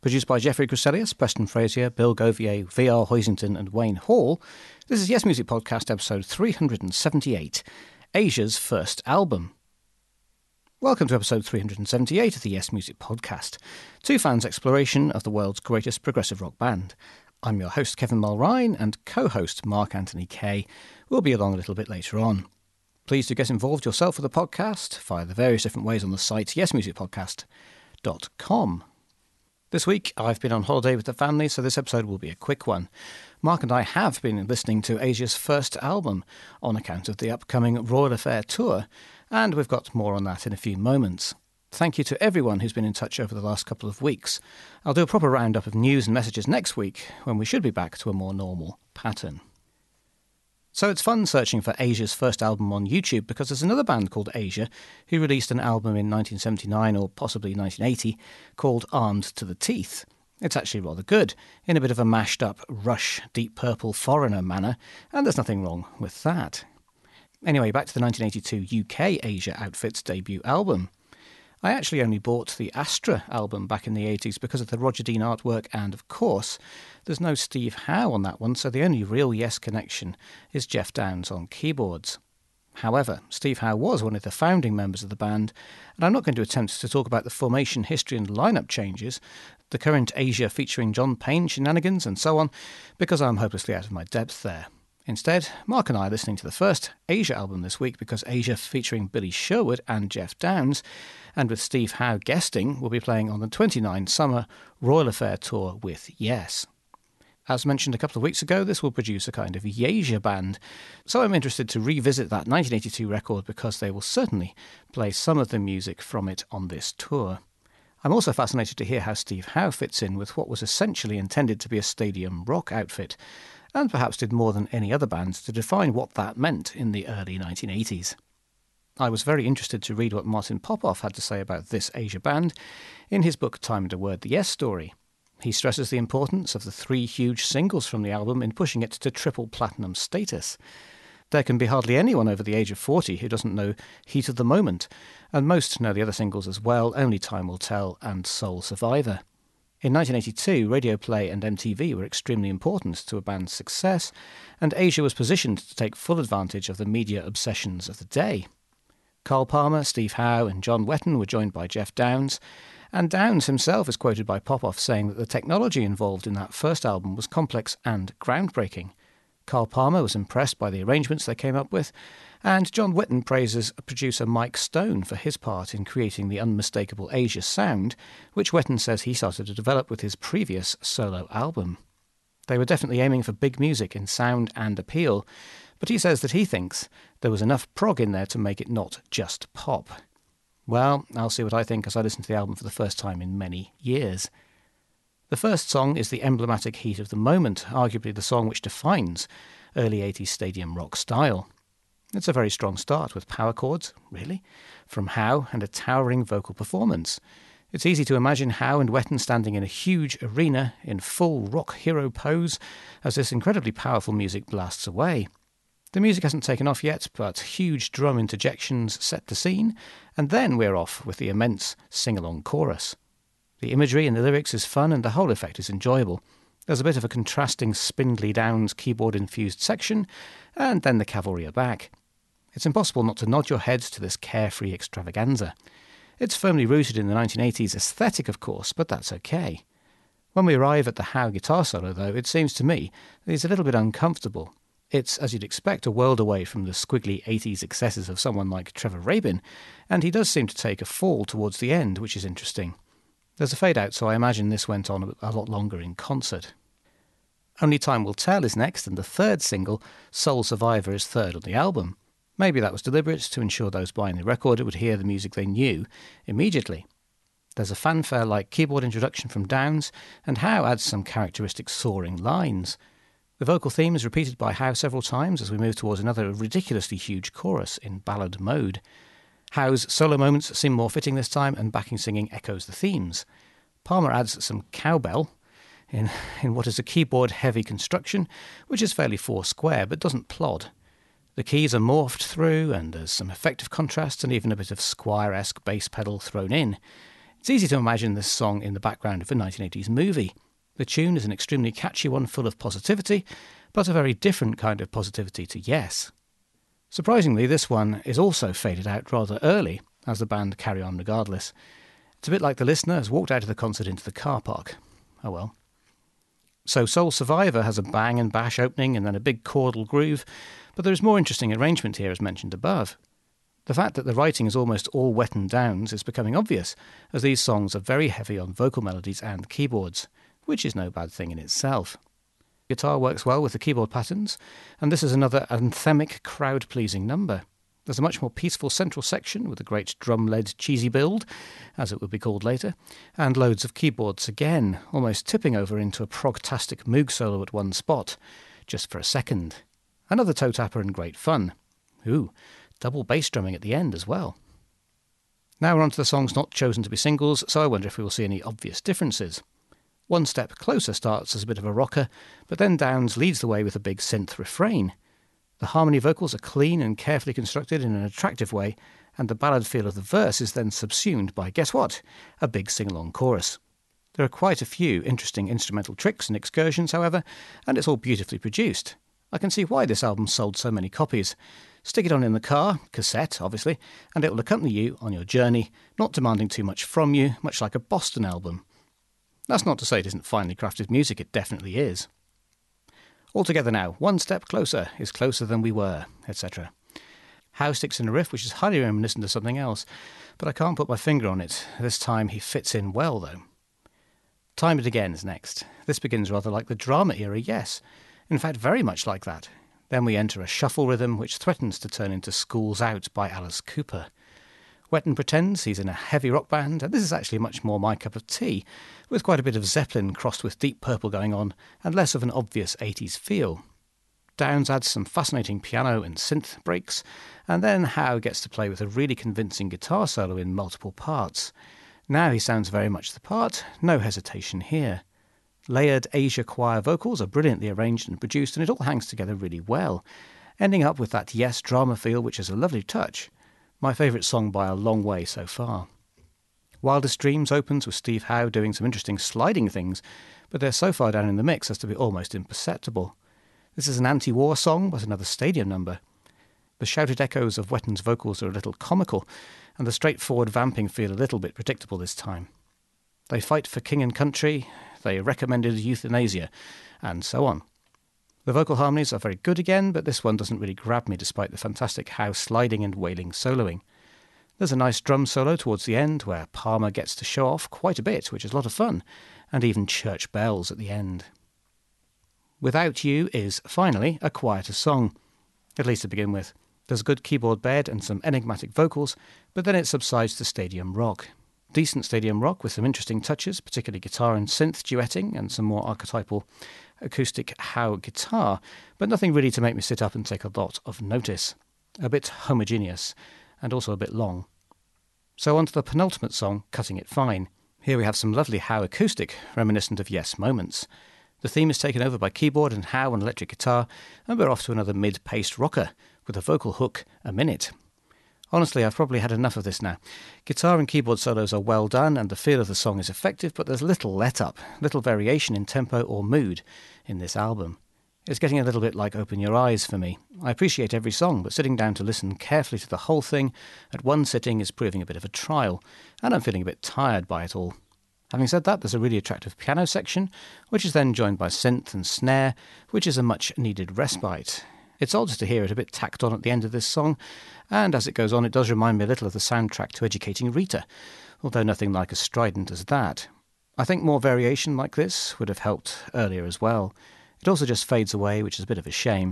Produced by Jeffrey Chryselius, Preston Frazier, Bill Govier, V.R. Hoisington and Wayne Hall, this is Yes Music Podcast episode 378, Asia's first album. Welcome to episode 378 of the Yes Music Podcast, two fans' exploration of the world's greatest progressive rock band. I'm your host Kevin Mulrine, and co-host Mark Anthony Kay will be along a little bit later on. Please do get involved yourself with the podcast via the various different ways on the site yesmusicpodcast.com. This week, I've been on holiday with the family, so this episode will be a quick one. Mark and I have been listening to Asia's first album on account of the upcoming Royal Affair tour, and we've got more on that in a few moments. Thank you to everyone who's been in touch over the last couple of weeks. I'll do a proper roundup of news and messages next week, when we should be back to a more normal pattern. So it's fun searching for Asia's first album on YouTube because there's another band called Asia who released an album in 1979 or possibly 1980 called Armed to the Teeth. It's actually rather good, in a bit of a mashed up Rush, Deep Purple Foreigner manner, and there's nothing wrong with that. Anyway, back to the 1982 UK Asia outfit's debut album. I actually only bought the Astra album back in the 80s because of the Roger Dean artwork, and of course, there's no Steve Howe on that one, so the only real Yes connection is Geoff Downes on keyboards. However, Steve Howe was one of the founding members of the band, and I'm not going to attempt to talk about the formation history and lineup changes, the current Asia featuring John Payne shenanigans and so on, because I'm hopelessly out of my depth there. Instead, Mark and I are listening to the first Asia album this week because Asia featuring Billy Sherwood and Geoff Downes, and with Steve Howe guesting, will be playing on the 29 Summer Royal Affair tour with Yes. As mentioned a couple of weeks ago, this will produce a kind of Yasia band, so I'm interested to revisit that 1982 record because they will certainly play some of the music from it on this tour. I'm also fascinated to hear how Steve Howe fits in with what was essentially intended to be a stadium rock outfit, and perhaps did more than any other band to define what that meant in the early 1980s. I was very interested to read what Martin Popoff had to say about this Asia band in his book Time and a Word, The Yes Story. He stresses the importance of the 3 huge singles from the album in pushing it to triple platinum status. There can be hardly anyone over the age of 40 who doesn't know Heat of the Moment, and most know the other singles as well, Only Time Will Tell and Soul Survivor. In 1982, radio play and MTV were extremely important to a band's success, and Asia was positioned to take full advantage of the media obsessions of the day. Carl Palmer, Steve Howe and John Wetton were joined by Geoff Downes, and Downes himself is quoted by Popoff saying that the technology involved in that first album was complex and groundbreaking. Carl Palmer was impressed by the arrangements they came up with, and John Wetton praises producer Mike Stone for his part in creating the unmistakable Asia sound, which Wetton says he started to develop with his previous solo album. They were definitely aiming for big music in sound and appeal, but he says that he thinks there was enough prog in there to make it not just pop. Well, I'll see what I think as I listen to the album for the first time in many years. The first song is the emblematic Heat of the Moment, arguably the song which defines early 80s stadium rock style. It's a very strong start with power chords, really, from Howe and a towering vocal performance. It's easy to imagine Howe and Wetton standing in a huge arena in full rock hero pose as this incredibly powerful music blasts away. The music hasn't taken off yet, but huge drum interjections set the scene, and then we're off with the immense sing-along chorus. The imagery in the lyrics is fun and the whole effect is enjoyable. There's a bit of a contrasting spindly Downes keyboard-infused section, and then the cavalry are back. It's impossible not to nod your head to this carefree extravaganza. It's firmly rooted in the 1980s aesthetic, of course, but that's okay. When we arrive at the Howe guitar solo, though, it seems to me that he's a little bit uncomfortable. It's, as you'd expect, a world away from the squiggly 80s excesses of someone like Trevor Rabin, and he does seem to take a fall towards the end, which is interesting. There's a fade-out, so I imagine this went on a lot longer in concert. Only Time Will Tell is next, and the third single, Soul Survivor, is third on the album. Maybe that was deliberate to ensure those buying the record would hear the music they knew immediately. There's a fanfare-like keyboard introduction from Downes, and Howe adds some characteristic soaring lines. The vocal theme is repeated by Howe several times as we move towards another ridiculously huge chorus in ballad mode. Howe's solo moments seem more fitting this time, and backing singing echoes the themes. Palmer adds some cowbell in what is a keyboard-heavy construction, which is fairly four-square but doesn't plod. The keys are morphed through, and there's some effective contrast and even a bit of Squire-esque bass pedal thrown in. It's easy to imagine this song in the background of a 1980s movie. The tune is an extremely catchy one full of positivity, but a very different kind of positivity to Yes. Surprisingly, this one is also faded out rather early, as the band carry on regardless. It's a bit like the listener has walked out of the concert into the car park. Oh well. So Soul Survivor has a bang and bash opening and then a big chordal groove, but there is more interesting arrangement here as mentioned above. The fact that the writing is almost all Wetton Downes is becoming obvious, as these songs are very heavy on vocal melodies and keyboards, which is no bad thing in itself. Guitar works well with the keyboard patterns, and this is another anthemic, crowd-pleasing number. There's a much more peaceful central section with a great drum-led cheesy build, as it would be called later, and loads of keyboards again, almost tipping over into a prog-tastic Moog solo at one spot, just for a second. Another toe tapper and great fun. Ooh, double bass drumming at the end as well. Now we're on to the songs not chosen to be singles, so I wonder if we will see any obvious differences. One Step Closer starts as a bit of a rocker, but then Downes leads the way with a big synth refrain. The harmony vocals are clean and carefully constructed in an attractive way, and the ballad feel of the verse is then subsumed by, guess what? A big sing-along chorus. There are quite a few interesting instrumental tricks and excursions, however, and it's all beautifully produced. I can see why this album sold so many copies. Stick it on in the car, cassette obviously, and it will accompany you on your journey, not demanding too much from you, much like a Boston album. That's not to say it isn't finely crafted music, it definitely is. Altogether now, One Step Closer is Closer Than We Were, etc. Howe sticks in a riff which is highly reminiscent of something else, but I can't put my finger on it. This time he fits in well, though. Time It Again is next. This begins rather like the drama era, yes. In fact, very much like that. Then we enter a shuffle rhythm which threatens to turn into Schools Out by Alice Cooper. Wetton pretends he's in a heavy rock band, and this is actually much more my cup of tea, with quite a bit of Zeppelin crossed with Deep Purple going on, and less of an obvious 80s feel. Downes adds some fascinating piano and synth breaks, and then Howe gets to play with a really convincing guitar solo in multiple parts. Now he sounds very much the part, no hesitation here. Layered Asia choir vocals are brilliantly arranged and produced, and it all hangs together really well, ending up with that Yes drama feel which is a lovely touch. My favourite song by a long way so far. Wildest Dreams opens with Steve Howe doing some interesting sliding things, but they're so far down in the mix as to be almost imperceptible. This is an anti-war song, but another stadium number. The shouted echoes of Wetton's vocals are a little comical, and the straightforward vamping feel a little bit predictable this time. They fight for king and country, they recommended euthanasia, and so on. The vocal harmonies are very good again, but this one doesn't really grab me despite the fantastic Howe sliding and wailing soloing. There's a nice drum solo towards the end where Palmer gets to show off quite a bit, which is a lot of fun, and even church bells at the end. Without You is, finally, a quieter song, at least to begin with. There's a good keyboard bed and some enigmatic vocals, but then it subsides to stadium rock. Decent stadium rock with some interesting touches, particularly guitar and synth duetting and some more archetypal acoustic Howe guitar, but nothing really to make me sit up and take a lot of notice. A bit homogeneous, and also a bit long. So on to the penultimate song, Cutting It Fine. Here we have some lovely Howe acoustic, reminiscent of Yes moments. The theme is taken over by keyboard and Howe on electric guitar, and we're off to another mid-paced rocker, with a vocal hook a minute. Honestly, I've probably had enough of this now. Guitar and keyboard solos are well done and the feel of the song is effective, but there's little let-up, little variation in tempo or mood in this album. It's getting a little bit like Open Your Eyes for me. I appreciate every song, but sitting down to listen carefully to the whole thing at one sitting is proving a bit of a trial, and I'm feeling a bit tired by it all. Having said that, there's a really attractive piano section, which is then joined by synth and snare, which is a much-needed respite. It's odd to hear it a bit tacked on at the end of this song, and as it goes on it does remind me a little of the soundtrack to Educating Rita, although nothing like as strident as that. I think more variation like this would have helped earlier as well. It also just fades away, which is a bit of a shame.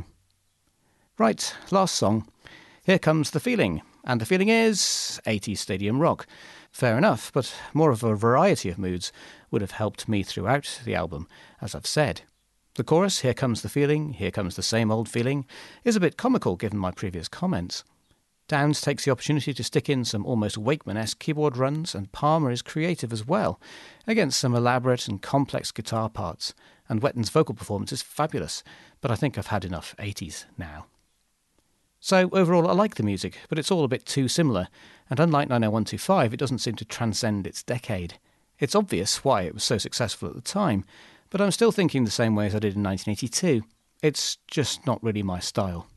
Right, last song. Here Comes the Feeling, and the feeling is 80s stadium rock. Fair enough, but more of a variety of moods would have helped me throughout the album, as I've said. The chorus, Here Comes the Feeling, Here Comes the Same Old Feeling, is a bit comical given my previous comments. Downes takes the opportunity to stick in some almost Wakeman-esque keyboard runs, and Palmer is creative as well, against some elaborate and complex guitar parts, and Wetton's vocal performance is fabulous, but I think I've had enough 80s now. So overall I like the music, but it's all a bit too similar, and unlike 90125 it doesn't seem to transcend its decade. It's obvious why it was so successful at the time, but I'm still thinking the same way as I did in 1982. It's just not really my style.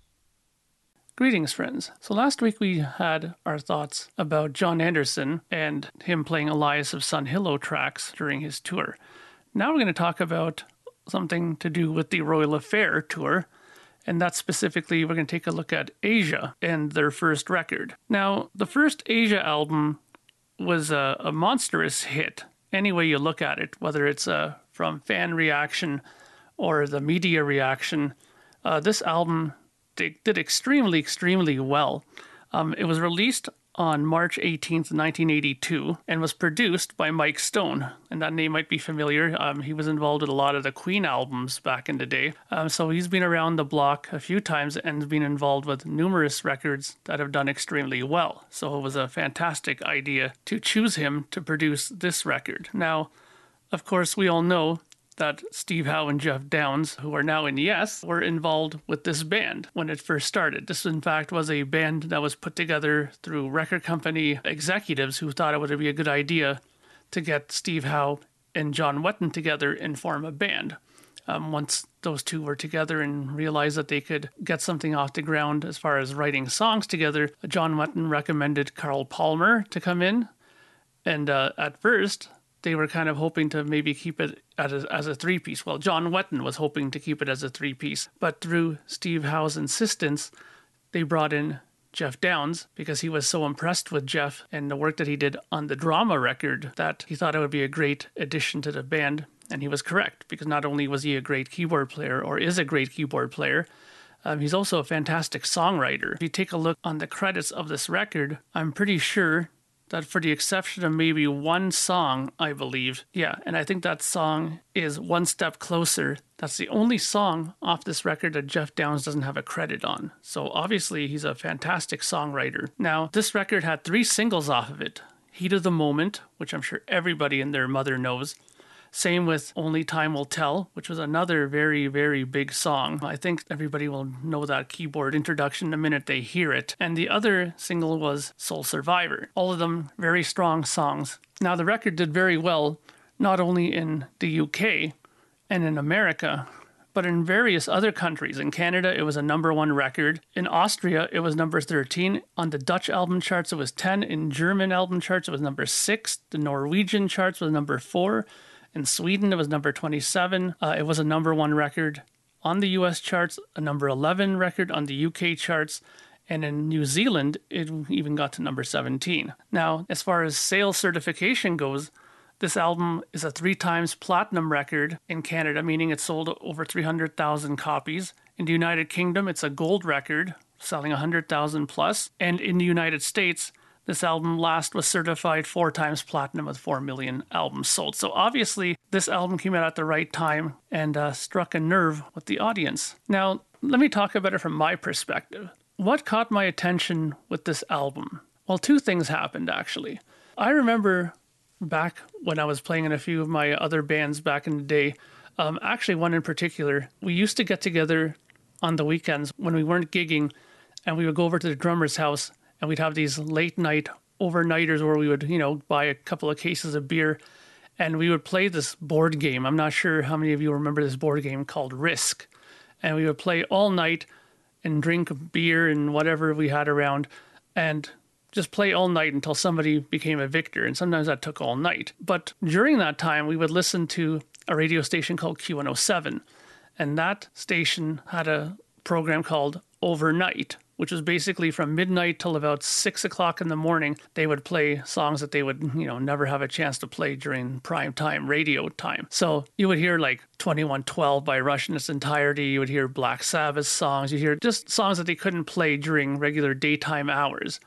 Greetings, friends. So last week we had our thoughts about John Anderson and him playing Elias of Sun Hillow tracks during his tour. Now we're going to talk about something to do with the Royal Affair tour, and that's specifically we're going to take a look at Asia and their first record. Now, the first Asia album was a monstrous hit, any way you look at it, whether it's from fan reaction or the media reaction. This album did extremely, extremely well. It was released on March 18th, 1982, and was produced by Mike Stone. And that name might be familiar. He was involved with a lot of the Queen albums back in the day. So he's been around the block a few times and been involved with numerous records that have done extremely well. So it was a fantastic idea to choose him to produce this record. Now, of course, we all know that Steve Howe and Geoff Downes, who are now in Yes, were involved with this band when it first started. This, in fact, was a band that was put together through record company executives who thought it would be a good idea to get Steve Howe and John Wetton together and form a band. Once those two were together and realized that they could get something off the ground as far as writing songs together, John Wetton recommended Carl Palmer to come in. And at first, they were kind of hoping to maybe keep it as a three-piece. Well, John Wetton was hoping to keep it as a three-piece. But through Steve Howe's insistence, they brought in Geoff Downes because he was so impressed with Geoff and the work that he did on the Drama record that he thought it would be a great addition to the band. And he was correct, because not only was he a great keyboard player, or is a great keyboard player, he's also a fantastic songwriter. If you take a look on the credits of this record, I'm pretty sure that for the exception of maybe one song, I believe. Yeah, and I think that song is One Step Closer. That's the only song off this record that Geoff Downes doesn't have a credit on. So obviously he's a fantastic songwriter. Now, this record had 3 singles off of it. Heat of the Moment, which I'm sure everybody and their mother knows. Same with Only Time Will Tell, which was another very, very big song. I think everybody will know that keyboard introduction the minute they hear it. And the other single was Soul Survivor. All of them very strong songs. Now, the record did very well, not only in the UK and in America, but in various other countries. In Canada, it was a #1 record. In Austria, it was number 13. On the Dutch album charts, it was 10. In German album charts, it was number 6. The Norwegian charts was number 4. In Sweden, it was number 27. It was a #1 record on the US charts, a number 11 record on the UK charts, and in New Zealand, it even got to number 17. Now, as far as sales certification goes, this album is a 3 times platinum record in Canada, meaning it sold over 300,000 copies. In the United Kingdom, it's a gold record, selling 100,000 plus. And in the United States, this album last was certified 4 times platinum with 4 million albums sold. So obviously, this album came out at the right time and struck a nerve with the audience. Now, let me talk about it from my perspective. What caught my attention with this album? Well, 2 things happened, actually. I remember back when I was playing in a few of my other bands back in the day, actually one in particular, we used to get together on the weekends when we weren't gigging, and we would go over to the drummer's house, and we'd have these late night overnighters where we would, buy a couple of cases of beer and we would play this board game. I'm not sure how many of you remember this board game called Risk. And we would play all night and drink beer and whatever we had around and just play all night until somebody became a victor. And sometimes that took all night. But during that time, we would listen to a radio station called Q107. And that station had a program called Overnight, which was basically from midnight till about 6 o'clock in the morning. They would play songs that they would, never have a chance to play during prime time, radio time. So you would hear like 2112 by Rush in its entirety. You would hear Black Sabbath songs. You hear just songs that they couldn't play during regular daytime hours.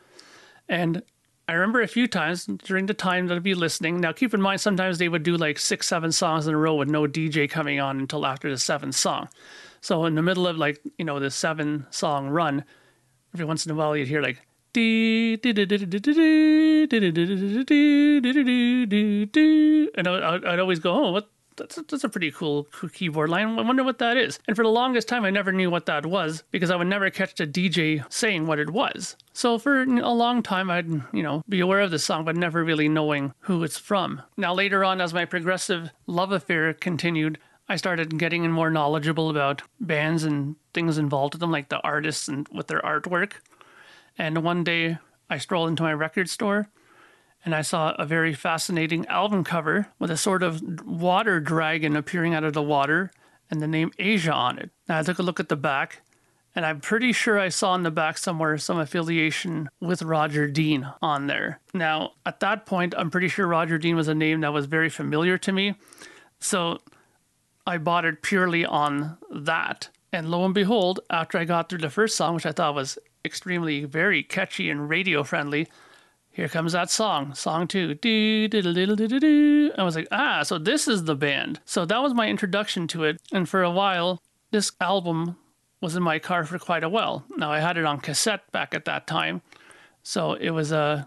And I remember a few times during the time that I'd be listening. Now, keep in mind, sometimes they would do like 6, 7 songs in a row with no DJ coming on until after the 7th song. So in the middle of the 7-song run, every once in a while you'd hear like and I'd always go, oh, that's a pretty cool keyboard line. I wonder what that is. And for the longest time, I never knew what that was because I would never catch the DJ saying what it was. So for a long time, I'd, be aware of the song, but never really knowing who it's from. Now, later on, as my progressive love affair continued, I started getting more knowledgeable about bands and things involved with them, like the artists and with their artwork. And one day, I strolled into my record store, and I saw a very fascinating album cover with a sort of water dragon appearing out of the water and the name Asia on it. Now I took a look at the back, and I'm pretty sure I saw in the back somewhere some affiliation with Roger Dean on there. Now, at that point, I'm pretty sure Roger Dean was a name that was very familiar to me. So I bought it purely on that. And lo and behold, after I got through the first song, which I thought was extremely very catchy and radio friendly, here comes that song 2. I was like, so this is the band. So that was my introduction to it. And for a while, this album was in my car for quite a while. Now, I had it on cassette back at that time. So it was a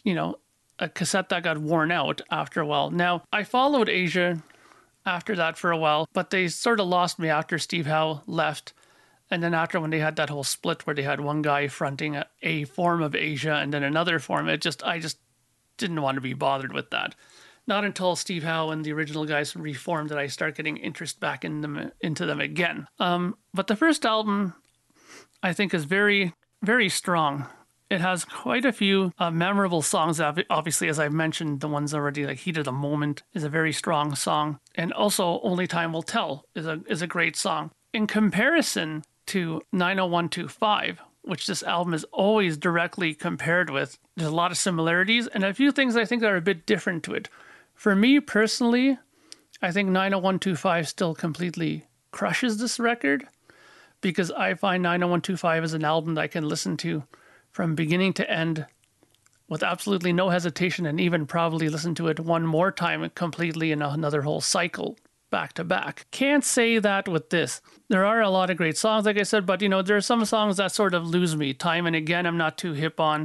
cassette that got worn out after a while. Now, I followed Asia after that for a while, but they sort of lost me after Steve Howe left. And then after when they had that whole split where they had one guy fronting a form of Asia and then another form, I just didn't want to be bothered with that. Not until Steve Howe and the original guys reformed did I start getting interest back into them again. But the first album, I think, is very, very strong. It has quite a few memorable songs. Obviously, as I've mentioned, the ones already, like Heat of the Moment is a very strong song. And also Only Time Will Tell is a great song. In comparison to 90125, which this album is always directly compared with, there's a lot of similarities and a few things I think that are a bit different to it. For me personally, I think 90125 still completely crushes this record because I find 90125 is an album that I can listen to from beginning to end with absolutely no hesitation and even probably listen to it one more time completely in another whole cycle back to back. Can't say that with this. There are a lot of great songs, like I said, but there are some songs that sort of lose me time and again. I'm not too hip on.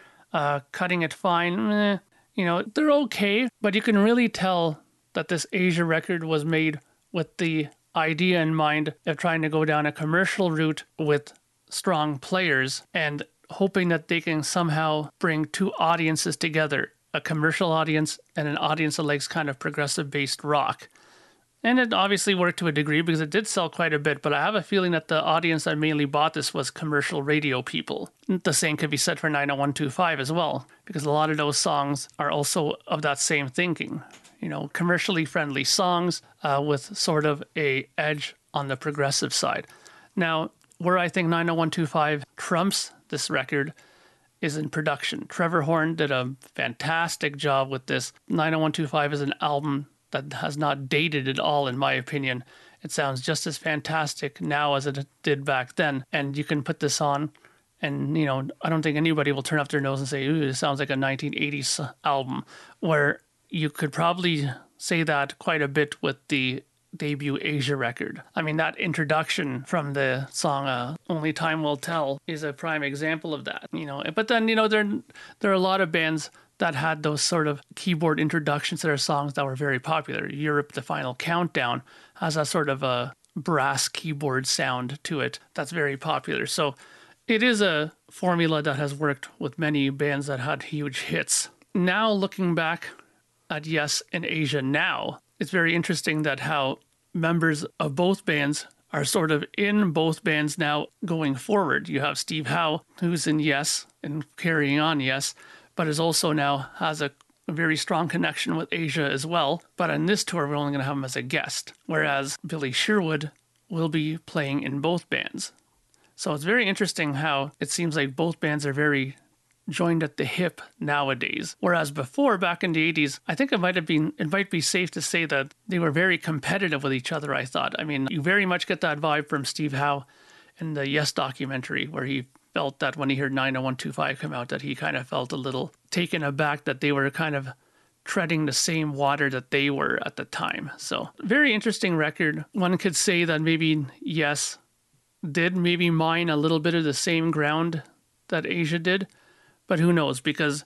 Cutting It Fine, they're okay, but you can really tell that this Asia record was made with the idea in mind of trying to go down a commercial route with strong players and hoping that they can somehow bring two audiences together, a commercial audience and an audience that likes kind of progressive-based rock. And it obviously worked to a degree because it did sell quite a bit, but I have a feeling that the audience that mainly bought this was commercial radio people. The same could be said for 90125 as well, because a lot of those songs are also of that same thinking. Commercially friendly songs with sort of a edge on the progressive side. Now, where I think 90125 trumps this record is in production. Trevor Horn did a fantastic job with this. 90125 is an album that has not dated at all, in my opinion. It sounds just as fantastic now as it did back then. And you can put this on and, I don't think anybody will turn up their nose and say, ooh, it sounds like a 1980s album, where you could probably say that quite a bit with the debut Asia record. I mean, that introduction from the song Only Time Will Tell is a prime example of that, But then, there are a lot of bands that had those sort of keyboard introductions to their songs that were very popular. Europe, The Final Countdown has a sort of a brass keyboard sound to it that's very popular. So it is a formula that has worked with many bands that had huge hits. Now, looking back at Yes and Asia now, it's very interesting that how members of both bands are sort of in both bands now going forward. You have Steve Howe, who's in Yes and carrying on Yes, but is also now has a very strong connection with Asia as well. But on this tour, we're only going to have him as a guest, whereas Billy Sherwood will be playing in both bands. So it's very interesting how it seems like both bands are very joined at the hip nowadays. Whereas before, back in the 80s, I think it might be safe to say that they were very competitive with each other, I thought. I mean, you very much get that vibe from Steve Howe in the Yes documentary, where he felt that when he heard 90125 come out, that he kind of felt a little taken aback that they were kind of treading the same water that they were at the time. So, very interesting record. One could say that maybe Yes did maybe mine a little bit of the same ground that Asia did, but who knows, because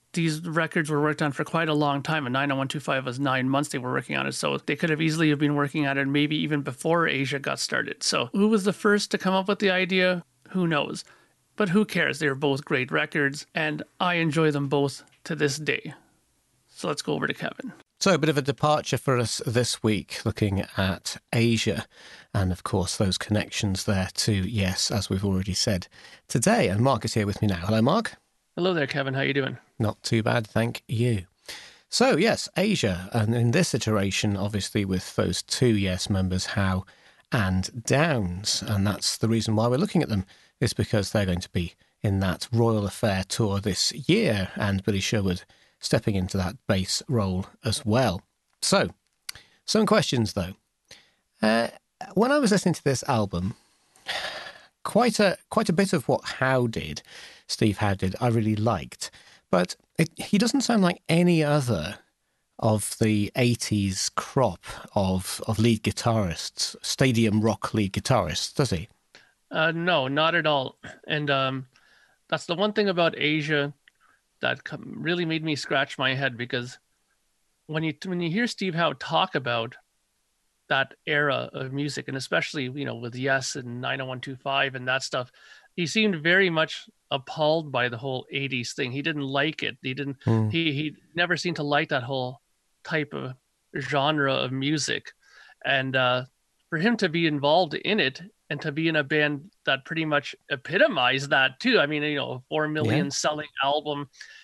these records were worked on for quite a long time, and 90125 was 9 months they were working on it. So they could have easily have been working on it maybe even before Asia got started. So who was the first to come up with the idea? Who knows? But who cares? They're both great records, and I enjoy them both to this day. So let's go over to Kevin. So a bit of a departure for us this week, looking at Asia and, of course, those connections there to Yes, as we've already said today. And Mark is here with me now. Hello, Mark. Hello there, Kevin. How you doing? Not too bad, thank you. So, yes, Asia, and in this iteration, obviously, with those two Yes members, Howe and Downes, and that's the reason why we're looking at them, is because they're going to be in that Royal Affair tour this year, and Billy Sherwood stepping into that bass role as well. So, some questions, though. When I was listening to this album, quite a bit of what Steve Howe did, I really liked. But he doesn't sound like any other of the 80s crop of lead guitarists, stadium rock lead guitarists, does he? No, not at all. And that's the one thing about Asia that really made me scratch my head, because when you hear Steve Howe talk about that era of music, and especially, with Yes and 90125 and that stuff, he seemed very much appalled by the whole 80s thing. He didn't like it. He never seemed to like that whole type of genre of music. And for him to be involved in it and to be in a band that pretty much epitomized that too. I mean, a 4 million selling album,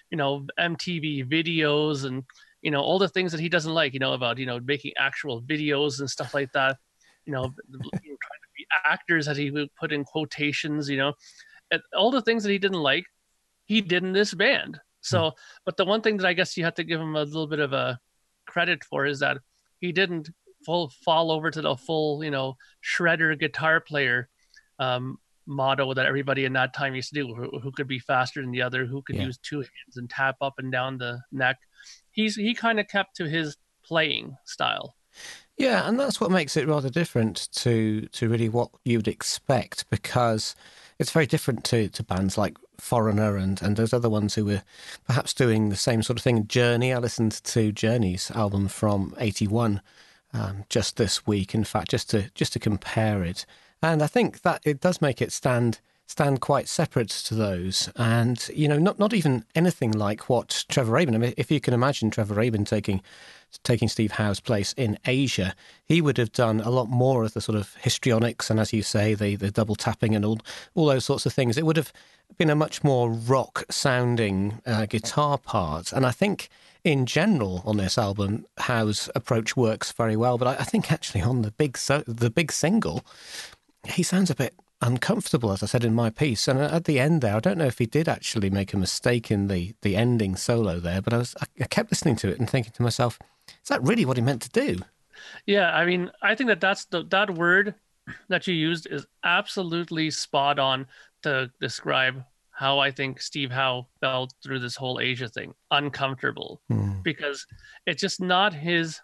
MTV videos, and all the things that he doesn't like, about making actual videos and stuff like that, trying to be actors that he would put in quotations, and all the things that he didn't like, he did in this band. So, but the one thing that I guess you have to give him a little bit of a credit for is that he didn't fall over to the full, shredder guitar player motto that everybody in that time used to do, who could be faster than the other, who could use two hands and tap up and down the neck. He kind of kept to his playing style. Yeah, and that's what makes it rather different to really what you'd expect, because it's very different to bands like Foreigner and those other ones who were perhaps doing the same sort of thing. Journey, I listened to Journey's album from 81 just this week, in fact, just to compare it. And I think that it does make it stand quite separate to those. And, not even anything like what Trevor Rabin, I mean, if you can imagine Trevor Rabin taking Steve Howe's place in Asia, he would have done a lot more of the sort of histrionics and, as you say, the double tapping and all those sorts of things. It would have been a much more rock-sounding guitar part. And I think, in general, on this album, Howe's approach works very well. But I think actually on the big single, he sounds a bit uncomfortable, as I said in my piece. And at the end there, I don't know if he did actually make a mistake in the ending solo there, but I kept listening to it and thinking to myself, is that really what he meant to do? Yeah, I mean, I think that word that you used is absolutely spot on to describe how I think Steve Howe felt through this whole Asia thing. Uncomfortable. Because it's just not his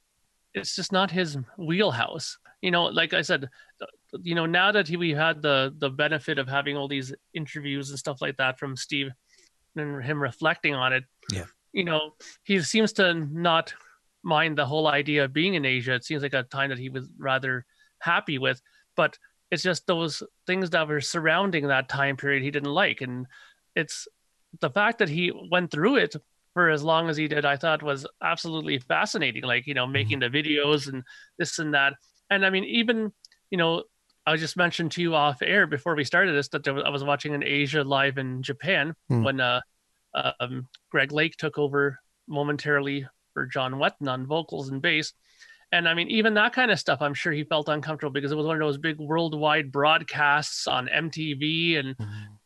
wheelhouse. Like I said, now that we had the benefit of having all these interviews and stuff like that from Steve and him reflecting on it, he seems to not mind the whole idea of being in Asia. It seems like a time that he was rather happy with, but it's just those things that were surrounding that time period he didn't like. And it's the fact that he went through it for as long as he did, I thought was absolutely fascinating. Like, making the videos and this and that. And I mean, even, I just mentioned to you off air before we started this that I was watching an Asia live in Japan when Greg Lake took over momentarily for John Wetton on vocals and bass. And I mean, even that kind of stuff, I'm sure he felt uncomfortable because it was one of those big worldwide broadcasts on MTV. And,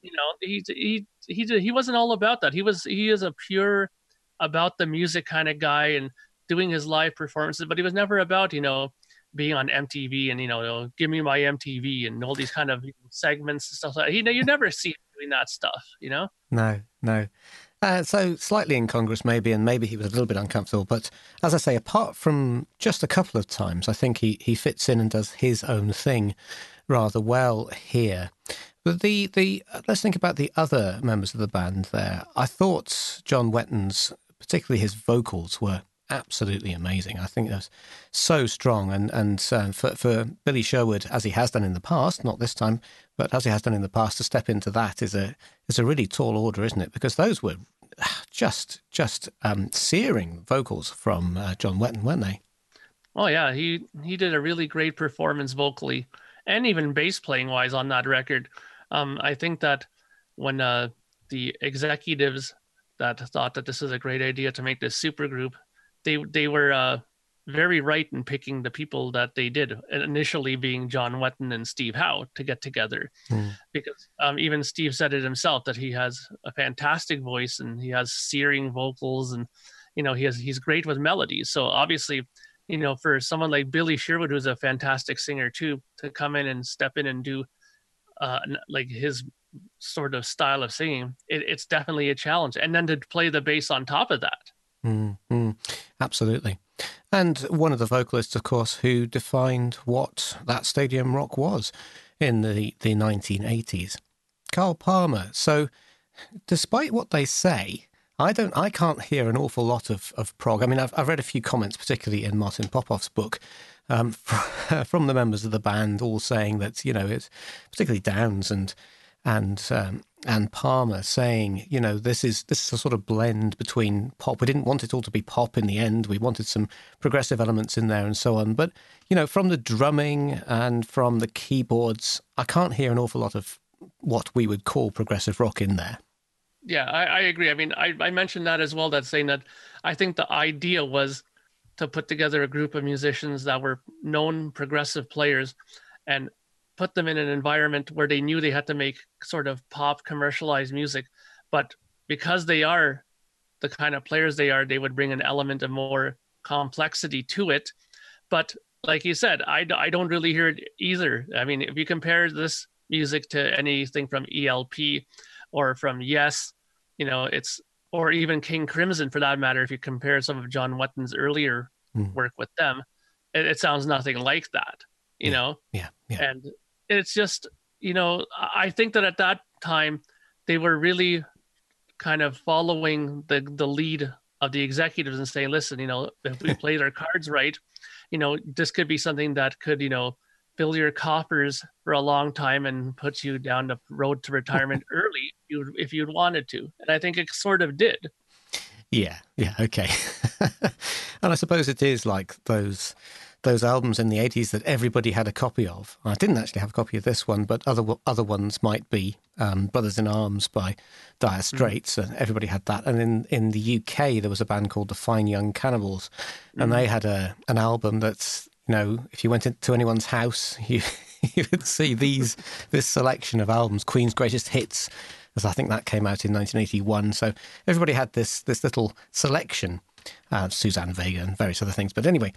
he wasn't all about that. He is a pure about the music kind of guy and doing his live performances, but he was never about, being on MTV and, give me my MTV and all these kind of segments and stuff like that. You never see him doing that stuff, No. So slightly incongruous maybe, and maybe he was a little bit uncomfortable. But as I say, apart from just a couple of times, I think he fits in and does his own thing rather well here. But the let's think about the other members of the band there. I thought John Wetton's, particularly his vocals, were absolutely amazing. I think that's so strong, and for Billy Sherwood, as he has done in the past, not this time, but as he has done in the past, to step into that is a really tall order, isn't it? Because those were just searing vocals from John Wetton, weren't they? Oh yeah, he did a really great performance vocally, and even bass playing wise on that record. I think that when the executives that thought that this is a great idea to make this supergroup, they were very right in picking the people that they did, initially being John Wetton and Steve Howe to get together, because even Steve said it himself that he has a fantastic voice and he has searing vocals, and he's great with melodies. So obviously, for someone like Billy Sherwood, who's a fantastic singer too, to come in and step in and do like his sort of style of singing, it's definitely a challenge. And then to play the bass on top of that. Absolutely. And one of the vocalists, of course, who defined what that stadium rock was in the 1980s, Carl Palmer. So despite what they say, I can't hear an awful lot of prog. I mean, I've read a few comments, particularly in Martin Popoff's book, from the members of the band, all saying that it's particularly Downes and Palmer saying this is a sort of blend between pop. We didn't want it all to be pop in the end. We wanted some progressive elements in there and so on. But from the drumming and from the keyboards, I can't hear an awful lot of what we would call progressive rock in there. Yeah, I agree. I mean, I mentioned that as well, that saying that I think the idea was to put together a group of musicians that were known progressive players and put them in an environment where they knew they had to make sort of pop commercialized music. But because they are the kind of players they are, they would bring an element of more complexity to it. But like you said, I don't really hear it either. I mean, if you compare this music to anything from ELP or from Yes, or even King Crimson for that matter, if you compare some of John Wetton's earlier work with them, it sounds nothing like that, Yeah. And it's just, I think that at that time they were really kind of following the lead of the executives and saying, listen, if we played our cards right, this could be something that could, fill your coffers for a long time and put you down the road to retirement early if you'd wanted to. And I think it sort of did. Yeah, okay. And I suppose it is like those albums in the 80s that everybody had a copy of. I didn't actually have a copy of this one, but other ones might be Brothers in Arms by Dire Straits. Everybody had that. And in the UK, there was a band called the Fine Young Cannibals, and they had an album that's, if you went into anyone's house, you would see this selection of albums, Queen's Greatest Hits, as I think that came out in 1981. So everybody had this little selection. Suzanne Vega and various other things. But anyway,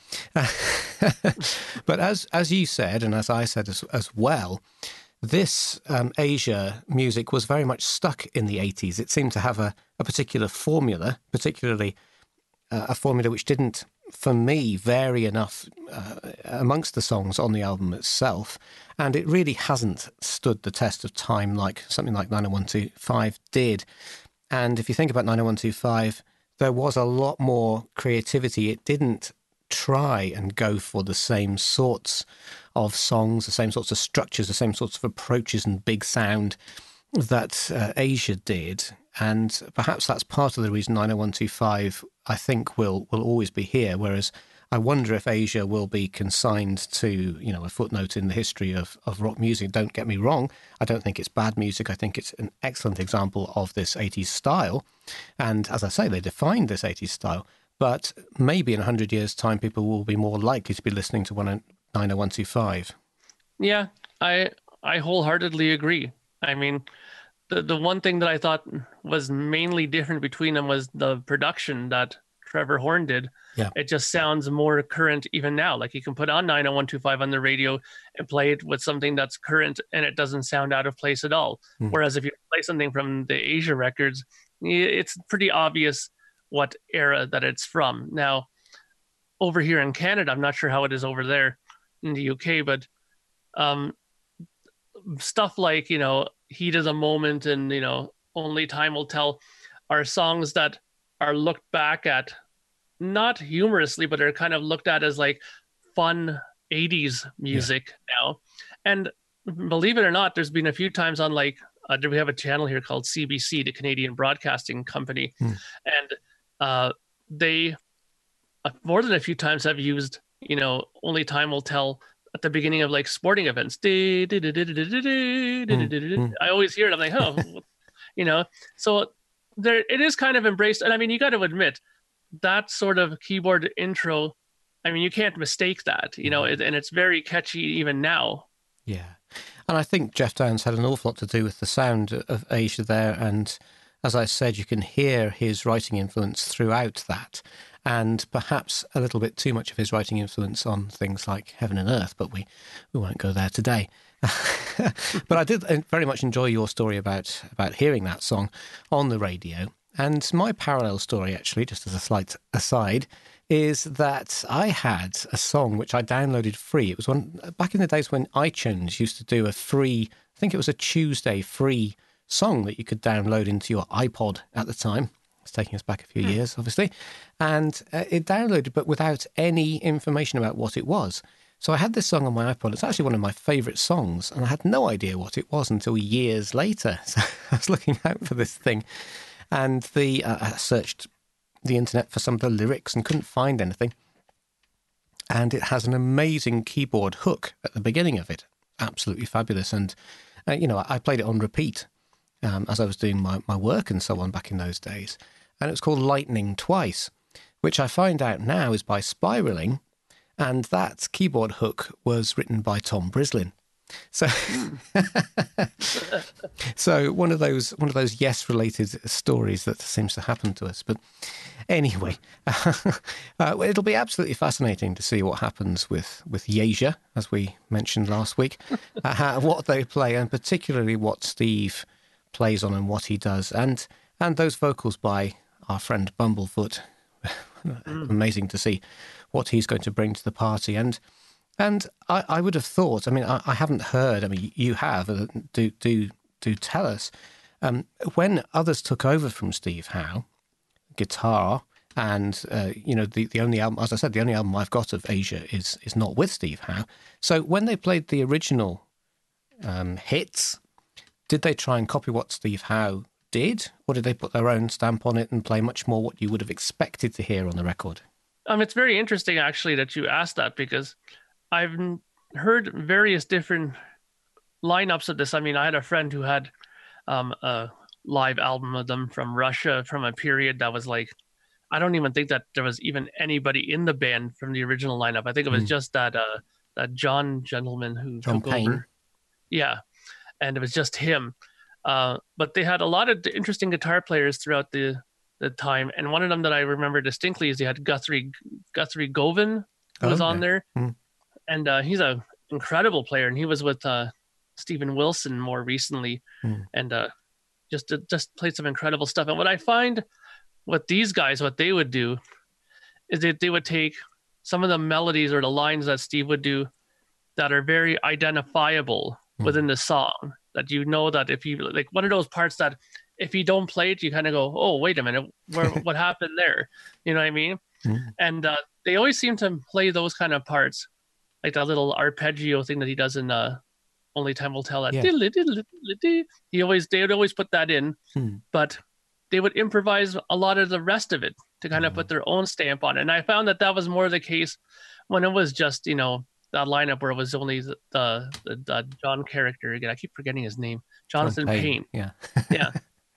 but as you said, and as I said as well, this Asia music was very much stuck in the 80s. It seemed to have a particular formula, particularly a formula which didn't, for me, vary enough amongst the songs on the album itself. And it really hasn't stood the test of time like something like 90125 did. And if you think about 90125, there was a lot more creativity. It didn't try and go for the same sorts of songs, the same sorts of structures, the same sorts of approaches and big sound that Asia did. And perhaps that's part of the reason 90125, I think, will always be here, whereas I wonder if Asia will be consigned to, a footnote in the history of rock music. Don't get me wrong. I don't think it's bad music. I think it's an excellent example of this 80s style. And as I say, they defined this 80s style. But maybe in 100 years' time, people will be more likely to be listening to 90125. Yeah, I wholeheartedly agree. I mean, the one thing that I thought was mainly different between them was the production that Trevor Horn did. Yeah. It just sounds more current even now. Like you can put on 90125 on the radio and play it with something that's current and it doesn't sound out of place at all. Whereas if you play something from the Asia records, it's pretty obvious what era that it's from. Now, over here in Canada, I'm not sure how it is over there in the UK, but stuff like, Heat of the Moment and, Only Time Will Tell are songs that are looked back at not humorously, but are kind of looked at as like fun 80s music now. And believe it or not, there's been a few times on like, we have a channel here called CBC, the Canadian Broadcasting Company. And they more than a few times have used, Only Time Will Tell at the beginning of like sporting events. I always hear it. I'm like, oh, so there it is kind of embraced. And I mean, you got to admit that sort of keyboard intro, I mean, you can't mistake that, and it's very catchy even now. Yeah. And I think Geoff Downes had an awful lot to do with the sound of Asia there. And as I said, you can hear his writing influence throughout that. And perhaps a little bit too much of his writing influence on things like Heaven and Earth, but we won't go there today. But I did very much enjoy your story about hearing that song on the radio. And my parallel story, actually, just as a slight aside, is that I had a song which I downloaded free. It was one back in the days when iTunes used to do a free, I think it was a Tuesday free song that you could download into your iPod at the time. It's taking us back a few years, obviously. And it downloaded, but without any information about what it was. So I had this song on my iPod. It's actually one of my favourite songs, and I had no idea what it was until years later. So I was looking out for this thing, and I searched the internet for some of the lyrics and couldn't find anything. And it has an amazing keyboard hook at the beginning of it. Absolutely fabulous. And, I played it on repeat as I was doing my work and so on back in those days. And it was called Lightning Twice, which I find out now is by Spiraling. And that keyboard hook was written by Tom Brislin. So, so one of those Yes-related stories that seems to happen to us. But anyway, it'll be absolutely fascinating to see what happens with Yasia, as we mentioned last week, what they play, and particularly what Steve plays on and what he does, and those vocals by our friend Bumblefoot. Amazing to see what he's going to bring to the party. And I would have thought, I mean, I haven't heard, I mean, you have, do tell us, when others took over from Steve Howe, guitar, and, the only album, as I said, the only album I've got of Asia is not with Steve Howe. So when they played the original hits, did they try and copy what Steve Howe did, or did they put their own stamp on it and play much more what you would have expected to hear on the record? It's very interesting, actually, that you asked that, because I've heard various different lineups of this. I mean, I had a friend who had a live album of them from Russia from a period that was like, I don't even think that there was even anybody in the band from the original lineup. I think it was just that John gentleman who John took Payne. over. Yeah, and it was just him. But they had a lot of interesting guitar players throughout the time, and one of them that I remember distinctly is they had Guthrie Govan who was on there. And he's an incredible player, and he was with Steven Wilson more recently, and just played some incredible stuff. And what I find with these guys, what they would do is that they would take some of the melodies or the lines that Steve would do that are very identifiable within the song, that that if you, like one of those parts that if you don't play it, you kind of go, oh, wait a minute, what happened there? You know what I mean? And they always seem to play those kind of parts, like that little arpeggio thing that he does in Only Time Will Tell. That they would always put that in, but they would improvise a lot of the rest of it to kind of put their own stamp on it. And I found that was more the case when it was just, that lineup where it was only the John character. Again, I keep forgetting his name, Jonathan Payne. Yeah. Yeah.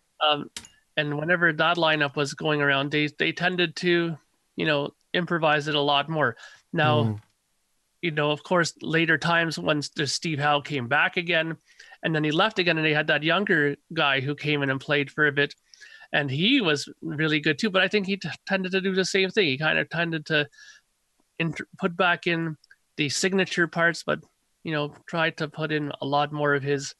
And whenever that lineup was going around, they tended to, improvise it a lot more. Now, of course, later times when Steve Howe came back again, and then he left again, and they had that younger guy who came in and played for a bit, and he was really good too. But I think he tended to do the same thing. He kind of tended to put back in the signature parts, but tried to put in a lot more of his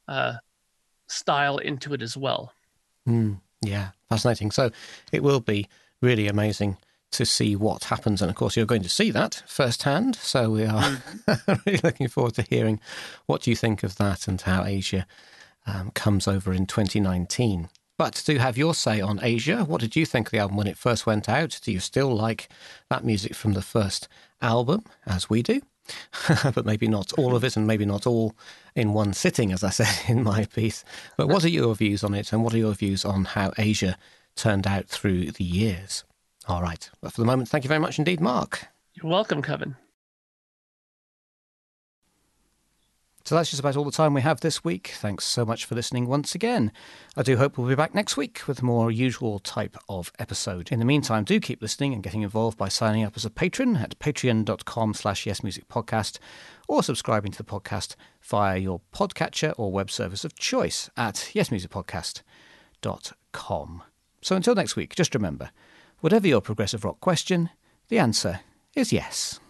style into it as well. Yeah, fascinating. So it will be really amazing to see what happens. And of course, you're going to see that firsthand. So we are really looking forward to hearing what you think of that and how Asia comes over in 2019. But do have your say on Asia. What did you think of the album when it first went out? Do you still like that music from the first album, as we do? But maybe not all of it, and maybe not all in one sitting, as I said in my piece. But what are your views on it, and what are your views on how Asia turned out through the years? All right. But for the moment, thank you very much indeed, Mark. You're welcome, Kevin. So that's just about all the time we have this week. Thanks so much for listening once again. I do hope we'll be back next week with a more usual type of episode. In the meantime, do keep listening and getting involved by signing up as a patron at patreon.com/yesmusicpodcast or subscribing to the podcast via your podcatcher or web service of choice at yesmusicpodcast.com. So until next week, just remember, whatever your progressive rock question, the answer is yes.